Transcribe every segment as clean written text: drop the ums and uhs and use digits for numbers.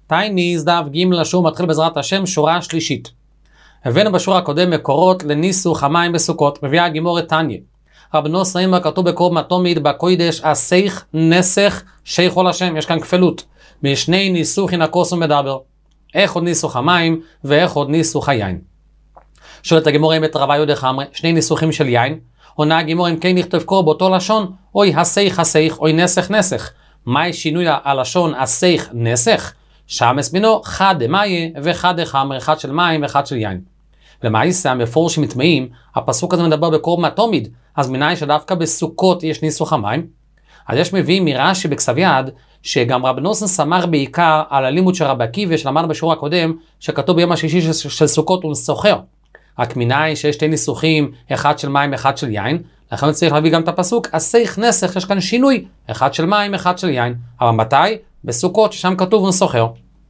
טייניז דף ג' לשור מתחיל בעזרת השם שורה שלישית. הבאנו בשורה הקודם מקורות לניסוך המים בסוכות, מביאה הגימור את תניא. רבנו סריימה כתוב בקור מתומיד בקוידש הסייך נסך שייכו לשם, יש כאן כפלות. משני ניסוך הנה כוסו מדבר. איך עוד ניסוך המים ואיך עוד ניסוך היין. שואלת הגימור אם את רבי יהודה חמרי, שני ניסוכים של יין, עונה הגימור אם כן נכתב קור באותו לשון, אוי הסייך הסייך, אוי נסך נסך. מהי שינוי הלשון הסייך נסך? שמס בינו חד דמאיה וחד דחמר, אחד של מים ואחד של יין. למעשה המפורשים מטמאים, הפסוק הזה מדבר בקור מתומיד, אז מנין שדווקא בסוכות יש ניסוך המים? אז יש מביאים מרש"י בכסף יד, שגם רב נוסן סמך בעיקר על הלימוד של רבי עקיבא שלמדנו בשיעור הקודם, שכתוב ביום השישי של סוכות הוא סוחר. רק מנין שיש שתי ניסוכים, אחד של מים אחד של יין, לכן צריך להביא גם את הפסוק, הסייך נסך, יש כאן שינוי, אחד של מים אחד של יין. אבל מתי? בסוכות, ששם כתוב הוא סוחר.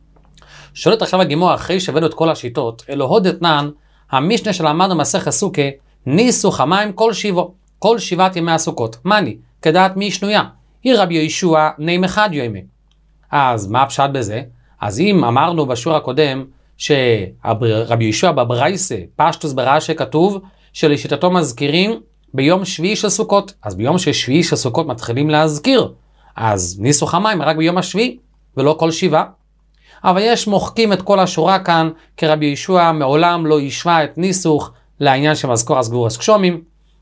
שואלת עכשיו הגימור אחרי שהבאנו את כל השיטות, אלוהו דתנן, המשנה שלמדנו מסכת סוכה, ניסוך המים כל שבעת ימי הסוכות. מני, כדעת מי שנויה? היא רבי יהושע נעים אחד יומי. אז מה הפשט בזה? אז אם אמרנו בשיעור הקודם, שרבי יהושע בברייסה, פשטוס ברש"י כתוב, שלשיטתו מזכירים ביום שביעי של סוכות. אז ביום שביעי של סוכות מתחילים להזכיר. אז ניסוך המים רק ביום השביעי, ולא כל שבעה. אבל יש מוחקים את כל השורה כאן, כי רבי יהושע מעולם לא ישווה את ניסוך לעניין שמזכור הסגורס קשומים,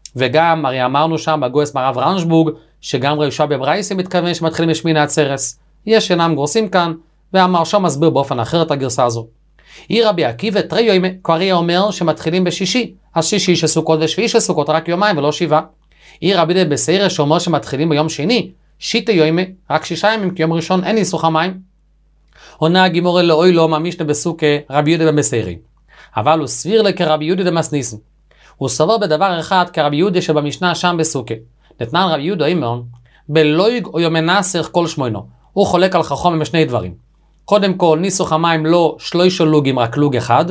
וגם הרי אמרנו שם בגויס מרב רנשבורג, שגם רבי יהושע בברייסה מתכוון שמתחילים בשמיני עצרס. יש אינם גורסים כאן, והמרשם מסביר באופן אחר את הגרסה הזו. היא רבי עקיבא תרי יומי, קריא אומר שמתחילים בשישי, אז שישי של סוכות ושביעי של סוכות רק יומיים ולא שבעה. היא רבי דה בסיירה שאומר שמתחילים ביום שני, שיטה יומי, רק 6 ימים, כי יום ראשון אין ניסוך המים. עונה הגימור אלוהי לא מהמשנה בסוכה רבי יהודה בן בסיירי. אבל הוא סביר לכרבי יהודה דמסניסן. הוא סבור בדבר אחד כרבי יהודה שבמשנה שם בסוכה. נתנן רבי יהודה אומר, בלויג או יומי נסך כל שמוינו. הוא חולק על חכם בשני דברים. קודם כל, ניסוך המים לא 3 לוגים, רק לוג אחד,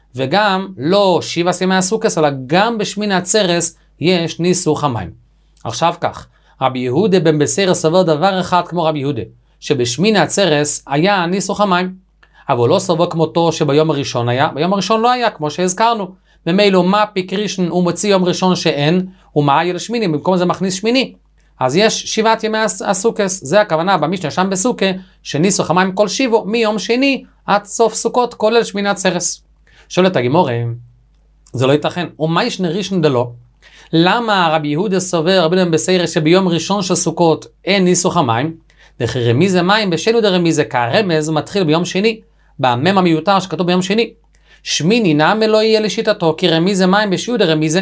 וגם לא 7 ימי הסוכס, אלא גם בשמיני עצרס יש ניסוך המים. עכשיו כך, רבי יהודה בן בסיירי סבור דבר אחד כמו רבי יהודה, שבשמיני עצרס היה ניסוך המים, אבל לא סבור כמותו שביום הראשון היה, ביום הראשון לא היה, כמו שהזכרנו. ממילא מה פיק ראשון הוא מוציא יום ראשון שאין, ומה היה לשמיני, במקום זה מכניס שמיני. אז יש 7 ימי הסוכס, זה הכוונה במשנה שם בסוכה, שניסוך המים כל שבו, מיום שני עד סוף סוכות, כולל שמיני עצרס. שואלת הגימור, זה לא ייתכן, ומה ישנה ראשון דלא? למה רבי יהודה סובר רבי בן בסיירי שביום ראשון של סוכות אין ניסוך המים? דכי רמיזה מים בשלו דרמיזה, כרמז מתחיל ביום שני, במם המיותר שכתוב ביום שני. שמיני נעמה לא יהיה לשיטתו, כי רמיזה מים בשלו דרמיזה.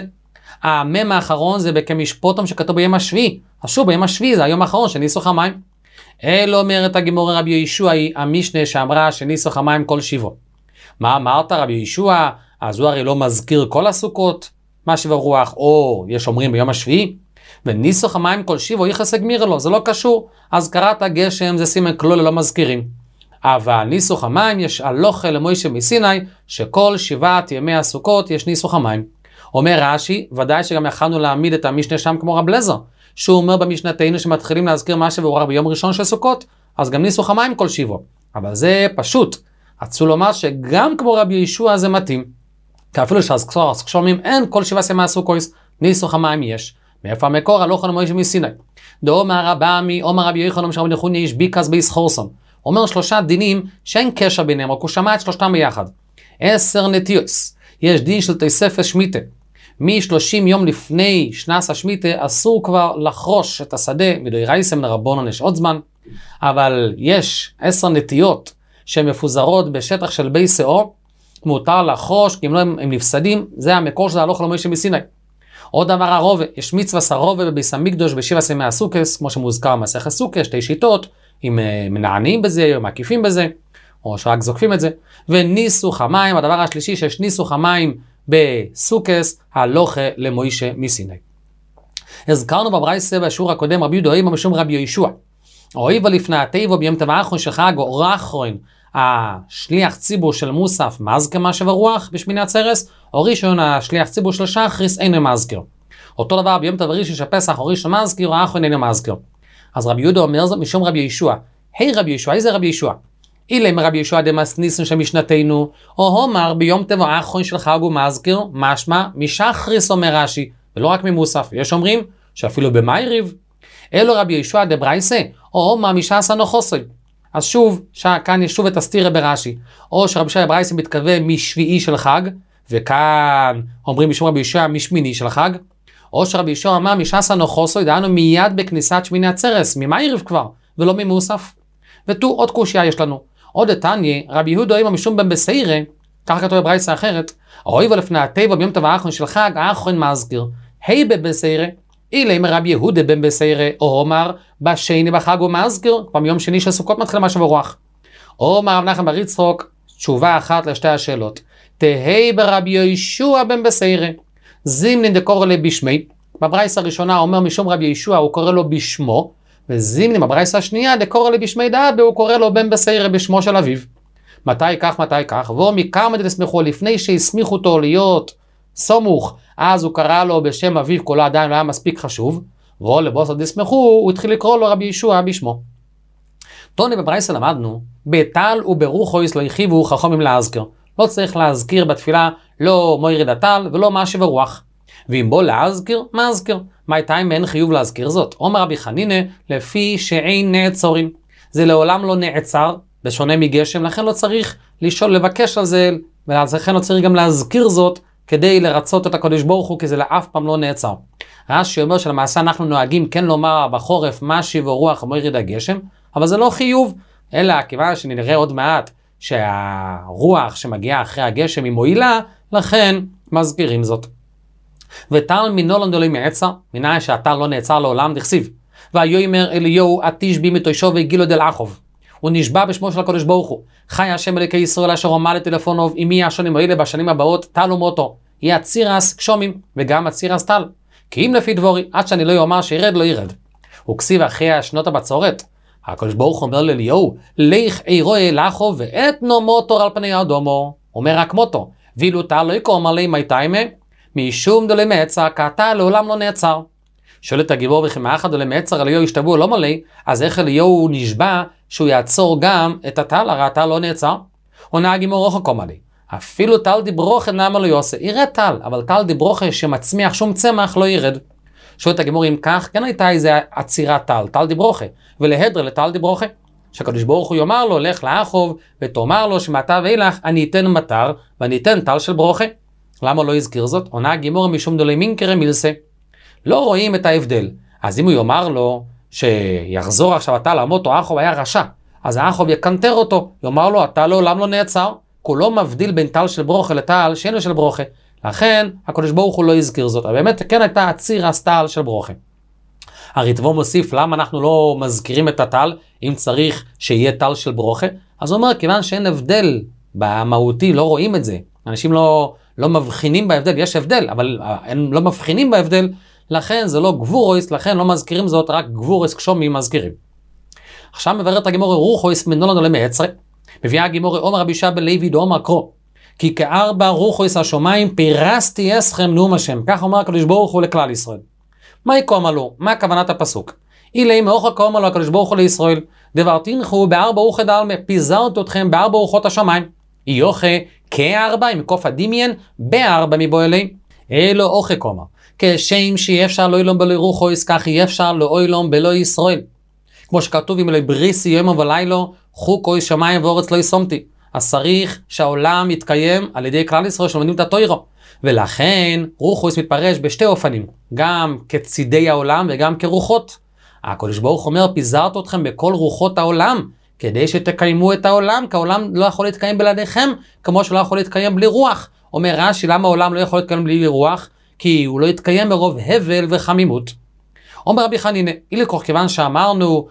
המם האחרון זה בכמשפוטום שכתוב ביום השביעי. אז שוב, ביום השביעי זה היום האחרון של ניסוך המים. אלא אומרת הגימור רבי יהושע היא המשנה שאמרה שניסוך המים כל שבו. מה אמרת רבי יהושע? אז הוא הרי לא מזכיר כל הסוכות, מה שבע רוח, או יש אומרים ביום השביעי. וניסוך המים כל שבו יחס הגמיר לו, זה לא קשור. אז קראת הגשם זה סימן כלול לא מזכירים. אבל ניסוך המים יש הלוכה למוישה מסיני, שכל 7 ימי הסוכות יש ניסוך המים. אומר רש"י, ודאי שגם יכלנו להעמיד את המשנה שם כמו רב לזר, שהוא אומר במשנתנו שמתחילים להזכיר מה שבאורח ביום ראשון של סוכות, אז גם ניסוך המים כל שבו. אבל זה פשוט. רצו לומר שגם כמו רבי יהושע זה מתאים. כי אפילו כשאומרים אין כל 7 ימי הסוכות, ניסוך המים יש. מאיפה המקור? הלוכה למוישה מסיני. דאמר רבא עומר רבי יוחנן שרבי נחוניה איש ביקס בייס חורסון. אומר 3 דינים שאין קשר ביניהם, רק הוא שמע את 3 ביחד. 10 נטיוס. יש דין של תוספת שמיטה. מ-30 יום לפני שנס השמיטה אסור כבר לחרוש את השדה, מדאורייסא לרבנן יש עוד זמן, אבל יש 10 נטיות שמפוזרות בשטח של בי שאור, מותר לחרוש, כי אם לא הם נפסדים, זה המקור של ההלוכה למוישה מסיני. עוד דבר הרובה, יש מצווה סרובה בביס המקדוש ב7 ימי הסוכות, כמו שמוזכר במסכת סוכה, 2 שיטות, אם מנענים בזה או מקיפים בזה, או שרק זוקפים את זה. וניסוך המים, הדבר השלישי שיש ניסוך המים בסוכס, הלוכה למוישה מסיני. הזכרנו בברייסה בשיעור הקודם רבי יהודה משום רבי יהושע. אוהב לפני התיבו ביום טבע האחרון של חג או האחרון, השליח ציבור של מוסף מזכר מה שבע רוח בשמיני עצרס, או ראשון השליח ציבור של שחריס אינו מזכר. אותו דבר ביום טבע ראשון של פסח או ראשון מזכר או האחרון אינו מזכר. אז רבי יהודה אומר זאת משום רבי יהושע. היי רבי יהושע, איזה רבי יהושע? אילם רבי יהושע דמסניסן שמשנתנו, או הומר ביום טבע האחרון של חג ומזכיר, משמע משחריס אומר רש"י, ולא רק ממוסף, יש אומרים שאפילו במייריב, אלו רבי יהושע דברייסה, או הומר משעשה נוחוסוי. אז שוב, כאן יש שוב את הסתירה ברש"י, או שרבי יהושע דברייסה מתכוון משביעי של חג, וכאן אומרים משום רבי יהושע משמיני של חג, או שרבי יהושע אמר משעשה נוחוסוי, דהיינו מיד בכניסת שמיני עצרת, ממייריב כבר, ולא ממוסף. ותו עוד קושיה יש לנו. עוד תניא, רבי יהודה אימא משום בן בסיירה, ככה כתוב בברייסה אחרת, אוהב לפני הטבע ביום טבע האחרון של חג, האחרון מזכיר, היי בן בסיירה, אילם רבי יהודה בן בסיירה, או אומר בשני בחג ומזכיר, כבר מיום שני של סוכות מתחיל משהו ברוח. או אומר רב נחמן בר יצחק, תשובה אחת לשתי השאלות, תהי ברבי יהושע בן בסיירה, זימנין דקורא לו בשמי, בברייסה הראשונה אומר משום רבי יהושע, הוא קורא לו בשמו, וזימנים בברייסה השנייה דקורא לו בשמי דאבא, הוא קורא לו בן בסיירה בשמו של אביו. מתי כך, ומכמה דסמכו לפני שהסמיכו אותו להיות סמוך, אז הוא קרא לו בשם אביו, קולו עדיין לא היה מספיק חשוב, ולבוסו דסמכו הוא התחיל לקרוא לו רבי יהושע בשמו. תוני בברייסה למדנו, בטל וברוחויס לא יחיבו חכמים להזכיר. לא צריך להזכיר בתפילה לא מוירד הטל ולא משהו ברוח. ואם בוא להזכיר, מה אזכיר? מה הייתה אם אין חיוב להזכיר זאת? אומר רבי חנינא, לפי שאין נעצורים. זה לעולם לא נעצר, בשונה מגשם, לכן לא צריך לשאול, לבקש על זה, ולכן לא צריך גם להזכיר זאת, כדי לרצות את הקדוש ברוך הוא, כי זה לאף פעם לא נעצר. רש"י אומר שלמעשה אנחנו נוהגים כן לומר בחורף משהו ורוח מוירד הגשם, אבל זה לא חיוב, אלא כיוון שנראה עוד מעט שהרוח שמגיעה אחרי הגשם היא מועילה, לכן מזכירים זאת. וטל מנולן דולי מעצר, מנהי שהטל לא נעצר לעולם דכסיב. והיאמר אליהו התשבי מתוישו והגילו דל אחוב. הוא נשבע בשמו של הקדוש ברוך הוא. חי השם אלוקי ישראל אשר אומר לטלפונוב, אם יהיה השנים האלה בשנים הבאות, טל ומותו. יהיה הצירס גשומים, וגם הצירס טל. כי אם לפי דבורי, עד שאני לא יאמר שירד לא ירד. הוא כסיב אחרי השנות הבצורת. הקדוש ברוך הוא אומר לאליהו, לך אירוע לחוב ואתנו מותו על פני האדומו. אומר רק מותו. ואילו טל לא יקום עלי מי תיימה, משום דולי מעצר, כעתה לעולם לא נעצר. שואלת הגיבור וכי מאחד דולי מעצר אליהו ישתבו לא מלא, אז איך אליהו נשבע שהוא יעצור גם את הטל, הרי הטל לא נעצר? עונה הגיבור רוחו קום עלי. אפילו טל דיברוכה נאמר לא יעשה, ירד טל, אבל טל דיברוכה שמצמיח שום צמח לא ירד. שואלת הגיבור אם כך, כן הייתה איזה עצירת טל, טל דיברוכה, ולהדר לטל דיברוכה. שהקדוש ברוך הוא יאמר לו, לך לאחוב, ותאמר לו שמעתה ואילך אני אתן מטר, ואני אתן טל של ברוכה. למה לא יזכיר זאת? עונה הגימור משום דולי מינקרא מילסה. לא רואים את ההבדל. אז אם הוא יאמר לו שיחזור עכשיו הטל המותו, אחוב היה רשע, אז האחוב יקנטר אותו, יאמר לו, הטל לעולם לא נעצר, כולו מבדיל בין טל של ברוכה לטל שאינו של ברוכה. לכן הקדוש ברוך הוא לא יזכיר זאת. אבל באמת כן הייתה הצירס טל של ברוכה. הריטב"א מוסיף למה אנחנו לא מזכירים את הטל, אם צריך שיהיה טל של ברוכה. אז הוא אומר, כיוון שאין הבדל במהותי, לא רואים את זה. אנשים לא מבחינים בהבדל, יש הבדל, אבל הם לא מבחינים בהבדל, לכן זה לא גבורויס, לכן לא מזכירים זאת, רק גבורויס קשומים מזכירים. עכשיו מבארת הגימור רוחויס מנולד עולה מעצרה, מביאה הגימור אומר רבי יהושע בן לוי דאמר קרוא, כי כארבע רוחויס השמיים פירסתי אסכם נאום השם, כך אומר הקדוש ברוך הוא לכלל ישראל. מה יקום עלו? מה כוונת הפסוק? אילי מאוכל קום עלו הקדוש ברוך הוא לישראל, דבר תנחו בארבע רוחי דלמה, פיזרת אתכם בארבע רוחות השמיים. יוכה כארבע עם קוף הדמיין בארבע מבוא אלי. אלו אוכה קומה. כשם שאי אפשר לא אילום בלא רוחויס, כך אי אפשר לא אילום בלא ישראל. כמו שכתוב עם אלוהי בריסי יום ולילו, חוקוי שמיים ואורץ לא יסומתי. אז צריך שהעולם יתקיים על ידי כלל ישראל שלומדים את התוירו. ולכן רוחויס מתפרש בשתי אופנים, גם כצידי העולם וגם כרוחות. הקדוש ברוך אומר, פיזרת אתכם בכל רוחות העולם, כדי שתקיימו את העולם, כי העולם לא יכול להתקיים בלעדיכם, כמו שלא יכול להתקיים בלי רוח. אומר רש"י, למה העולם לא יכול להתקיים בלי רוח? כי הוא לא יתקיים מרוב הבל וחמימות. אומר רבי חנינא, אילכוך כיוון שאמרנו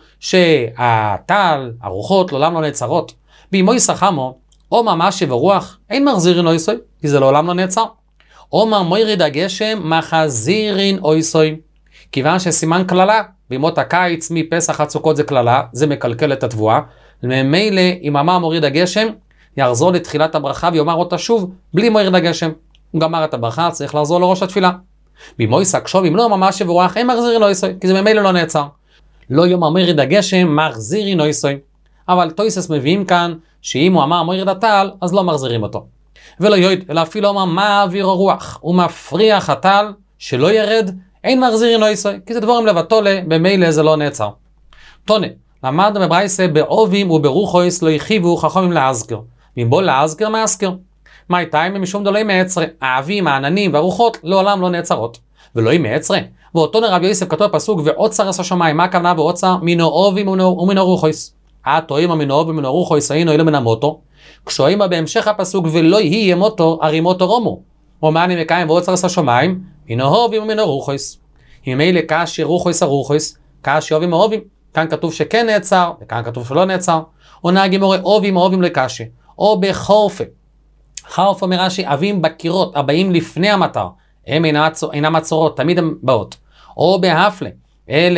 שהטל, הרוחות, לעולם לא נעצרות, בימוי סחמו, או ממש ורוח, אין מחזירין אויסוי, כי זה לעולם לא נעצר. או מוירד הגשם, מחזירין אויסוי. כיוון שסימן כללה, בימות הקיץ, מפסח עד סוכות זה כללה, זה מקלקל את התבואה. ממילא, אם אמר מוריד הגשם, יחזור לתחילת הברכה ויאמר אותה שוב, בלי מוריד הגשם. הוא גמר את הברכה, צריך לחזור לראש התפילה. בימוי סקשוב, אם לא ממש ורוח, אין מחזירין אויסוי, כי זה ממילא לא נעצר. לא יאמר מוריד הגשם, מחזירין אויסוי. אבל תויסס מביאים כאן שאם הוא אמר מוריד הטל, אז לא מחזירים אותו. ולא יויד, אלא אפילו אמר מה אוויר הרוח, הוא מפריח הטל, שלא ירד, אין מחזירים לו ישראל, כי זה דבורים לבטולה, במילא זה לא נעצר. תונה, למדנו בברייסה בעובים וברוחויס לא יחיבו חכמים להזכר. מבוא להזכר מאזכר. מה הייתה אם משום דלוי מעצרה? האבים, העננים והרוחות לעולם לא נעצרות. ולא היא מעצרה. ואותו נרב יוסף כתוב פסוק ועוצר עשה שמיים. מה הכוונה ועוצר? מינו עובים ומינו רוחויס. תוהים מינו עובים ומינו רוחויס היינו אלו מן המוטו. כשאוהים בהמשך הפסוק ולא יהיה מוטו הרי מוטו רומו. ומה אני מקיים ועוצר עשה שמיים? מינו עובים ומינו רוחויס. אם אלה כאשר רוחויס הרוחויס, כאשר עובים העובים. כאן כתוב שכן נעצר, וכאן כתוב שלא נעצר. עונה הגימורה עובים העובים לקשה. או בחורפה. חרף אומר רש"י, אבים בקירות הבאים לפני המטר, הם אינם עצורות, תמיד הם באות. או בהפלה, אלה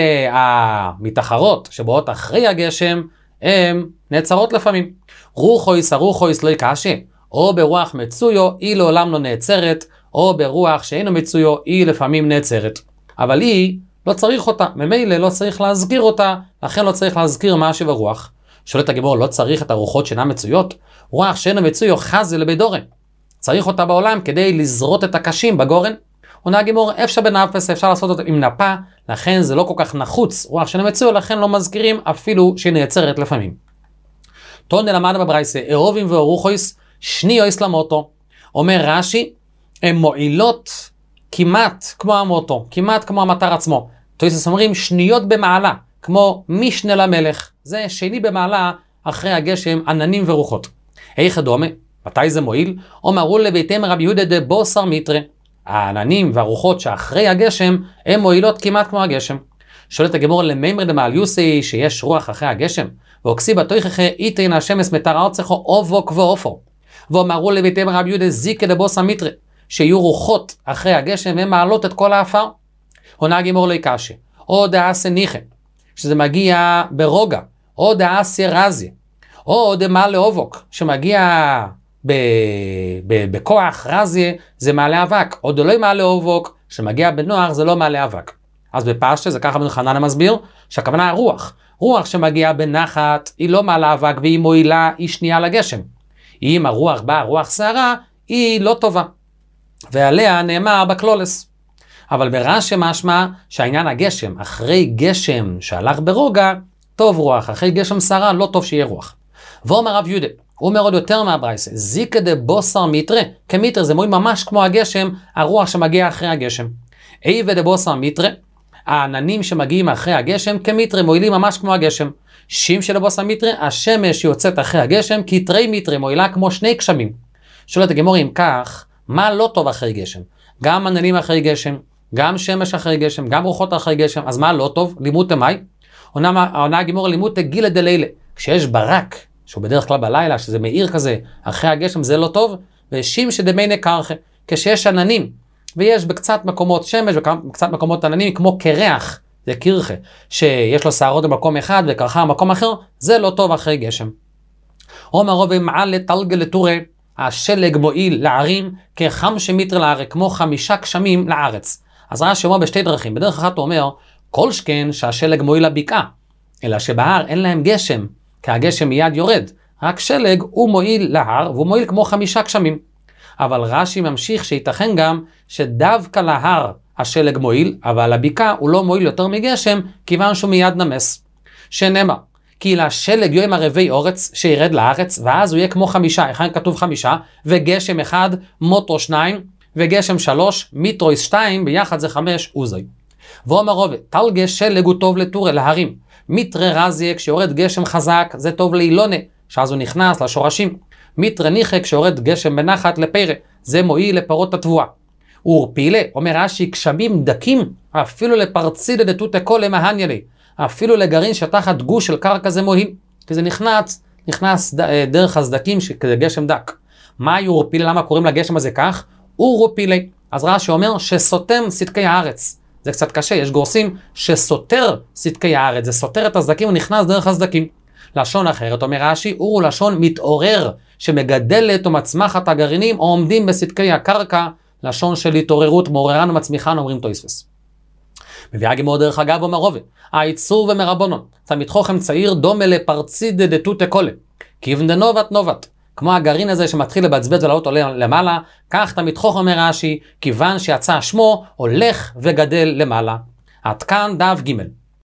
המתחרות שבאות אחרי הגשם, הם נעצרות לפעמים. רוחויס לא יקשה, או ברוח מצויו, היא לעולם לא נעצרת, או ברוח שאינו מצויו, היא לפעמים נעצרת. אבל היא, לא צריך אותה, ממילא לא צריך להזכיר אותה, לכן לא צריך להזכיר משהו ברוח. שואלת הגיבור, לא צריך את הרוחות שאינן מצויות? רוח שאינו מצויו חזה לבדורן. צריך אותה בעולם כדי לזרות את הקשים בגורן. עונה הגיבור, אפשר בנפס, אפשר לעשות אותה עם נפה, לכן זה לא כל כך נחוץ. רוח שאינו מצויו, לכן לא מזכירים אפילו שהיא נעצרת לפעמים. תונה למד בברייסה, עירובים ורוחויס, שניויס למוטו. אומר רש"י, הן מועילות כמעט כמו המוטו, כמעט כמו המטר עצמו. תויסס אומרים שניות במעלה, כמו משנה למלך. זה שני במעלה אחרי הגשם, עננים ורוחות. איך דומה? מתי זה מועיל? אומרו לביתם רבי יהודה דבוסר מיטרה. העננים והרוחות שאחרי הגשם, הם מועילות כמעט כמו הגשם. שואלת הגמור למימר דמעל יוסי שיש רוח אחרי הגשם. ואוקסי בתויככה איתרין השמש מטר ארצךו אובוק ואופו. ואומרו לביתם רבי יהודה זיקה דבוסר מיטרה. שיהיו רוחות אחרי הגשם והן מעלות את כל האפר. עונה הגמור לא יקשה. או דעשה ניחה. שזה מגיע ברוגע. או דעשה רזיה. או דמה לאובוק. שמגיע בכוח רזיה זה מעלה אבק. או דלוי מעלה אובוק. שמגיע בנוח זה לא מעלה אבק. אז בפשטה זה ככה בן חנן מסביר. שהכוונה הרוח. רוח שמגיע בנחת היא לא מעלה אבק והיא מועילה היא שנייה לגשם. אם הרוח באה רוח שערה היא לא טובה. ועליה נאמר בקלולס. אבל ברש"י משמע שהעניין הגשם, אחרי גשם שהלך ברוגע, טוב רוח, אחרי גשם שרה לא טוב שיהיה רוח. ואומר רב יהודה, הוא אומר עוד יותר מהברייסה, זיקה דבוסר מיטרה, כמיטרה זה מועיל ממש כמו הגשם, הרוח שמגיע אחרי הגשם. איבה דבוסר מיטרה, העננים שמגיעים אחרי הגשם, כמיטרה מועילים ממש כמו הגשם. שים של דבוסר מיטרה, השמש יוצאת אחרי הגשם, כי תרי מיטרה מועילה כמו שני גשמים. שואלת הגמור אם כך, מה לא טוב אחרי גשם? גם עננים אחרי גשם, גם שמש אחרי גשם, גם רוחות אחרי גשם, אז מה לא טוב? לימוד תמי. עונה הגמור לימוד תגילה דלילה. כשיש ברק, שהוא בדרך כלל בלילה, שזה מאיר כזה, אחרי הגשם זה לא טוב, ושים שדמיינה קרחה. כשיש עננים, ויש בקצת מקומות שמש, ובקצת מקומות עננים, כמו קרח, זה קרחה, שיש לו שערות במקום אחד, וקרחה במקום אחר, זה לא טוב אחרי גשם. אומר רבי מעלה תלגה לטורי, השלג מועיל לערים כ5 מטר לארץ, כמו 5 גשמים לארץ. אז רש"י אומר בשתי דרכים. בדרך אחת הוא אומר, כל שכן שהשלג מועיל לבקעה, אלא שבהר אין להם גשם, כי הגשם מיד יורד. רק שלג הוא מועיל להר, והוא מועיל כמו 5 גשמים. אבל רש"י ממשיך שייתכן גם שדווקא להר השלג מועיל, אבל לבקעה הוא לא מועיל יותר מגשם, כיוון שהוא מיד נמס. שנאמר, כי לשלג יום הרבי אורץ שירד לארץ, ואז הוא יהיה כמו 5, אחד כתוב 5, וגשם 1, מוטרו 2, וגשם 3, מיטרויס 2, ביחד זה 5, אוזוי. ואומר רובה, תלגה שלג הוא טוב לטור להרים. מיטרה רזיה, כשיורד גשם חזק, זה טוב לאילונה, שאז הוא נכנס לשורשים. מיטרה ניחה, כשיורד גשם בנחת לפרא, זה מועיל לפרות התבואה. ורפילה, אומר רש"י, גשמים דקים, אפילו לפרצידה דתותא כל למהניה לי. אפילו לגרעין שתחת גוש של קרקע זה מועיל, כי זה נכנס דרך הסדקים כזה גשם דק. מה יורפילה? למה קוראים לגשם הזה כך? אורופילה. אז רש"י אומר שסותם סדקי הארץ. זה קצת קשה, יש גורסים שסותר סדקי הארץ, זה סותר את הסדקים ונכנס דרך הסדקים. לשון אחרת, אומר רש"י, אור הוא לשון מתעורר, שמגדלת ומצמחת הגרעינים או עומדים בסדקי הקרקע, לשון של התעוררות, מעוררן ומצמיחן, אומרים תוספות. מביאה גמור דרך אגב אומר רובה, העיצור ומרבונון, תלמיד חוכם צעיר דומה לפרצידה דתותא קולה, כיוון דנובת נובת. כמו הגרעין הזה שמתחיל לבצבץ ולעלות עולה למעלה, כך תמיד חוכם אומר רש"י, כיוון שיצא שמו הולך וגדל למעלה. עד כאן דף ג'.